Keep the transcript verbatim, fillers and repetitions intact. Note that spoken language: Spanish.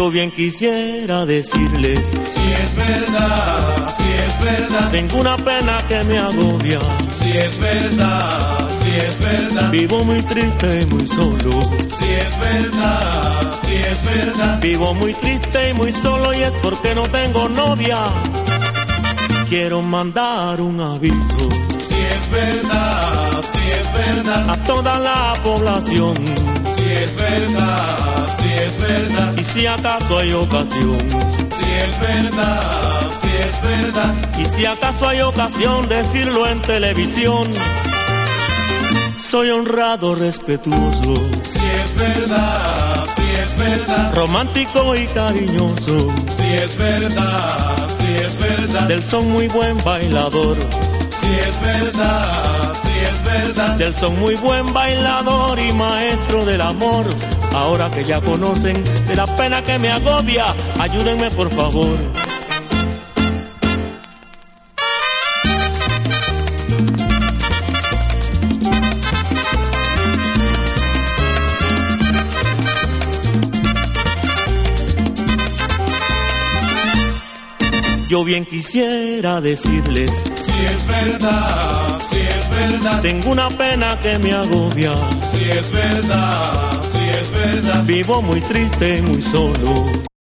Yo bien quisiera decirles, si es verdad, si es verdad, tengo una pena que me agobia. si es verdad, si es verdad, Vivo muy triste y muy solo. si es verdad, si es verdad, Vivo muy triste y muy solo y es porque no tengo novia. Quiero mandar un aviso si es verdad, si es verdad, a toda la población. si es verdad, si es verdad, Y si acaso hay ocasión, si es verdad, si es verdad, y si acaso hay ocasión decirlo en televisión, soy honrado, respetuoso, si es verdad, si es verdad, romántico y cariñoso, si es verdad, si es verdad, del son muy buen bailador, si es verdad, si es verdad, del son muy buen bailador y maestro del amor. Ahora que ya conocen de la pena que me agobia, ayúdenme por favor. Yo bien quisiera decirles, si es verdad, si es verdad, tengo una pena que me agobia. si es verdad, si es verdad, Vivo muy triste y muy solo.